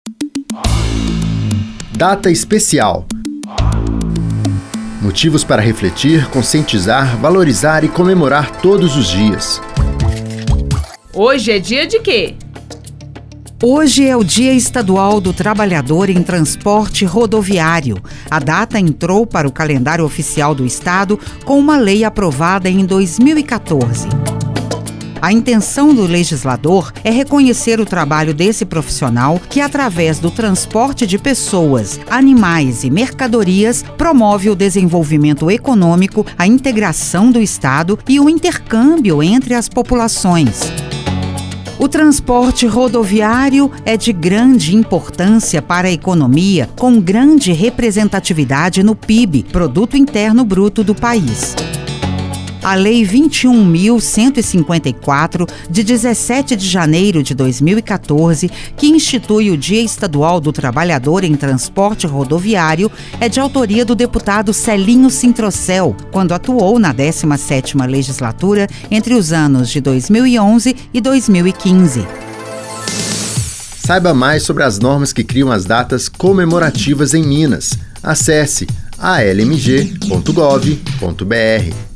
Data especial. Motivos para refletir, conscientizar, valorizar e comemorar todos os dias. Hoje é dia de quê? Hoje é o Dia Estadual do Trabalhador em Transporte Rodoviário. A data entrou para o calendário oficial do Estado com uma lei aprovada em 2014. A intenção do legislador é reconhecer o trabalho desse profissional que, através do transporte de pessoas, animais e mercadorias, promove o desenvolvimento econômico, a integração do Estado e o intercâmbio entre as populações. O transporte rodoviário é de grande importância para a economia, com grande representatividade no PIB, Produto Interno Bruto do país. A Lei 21.154, de 17 de janeiro de 2014, que institui o Dia Estadual do Trabalhador em Transporte Rodoviário, é de autoria do deputado Celinho Sintrocel, quando atuou na 17ª Legislatura entre os anos de 2011 e 2015. Saiba mais sobre as normas que criam as datas comemorativas em Minas. Acesse almg.gov.br.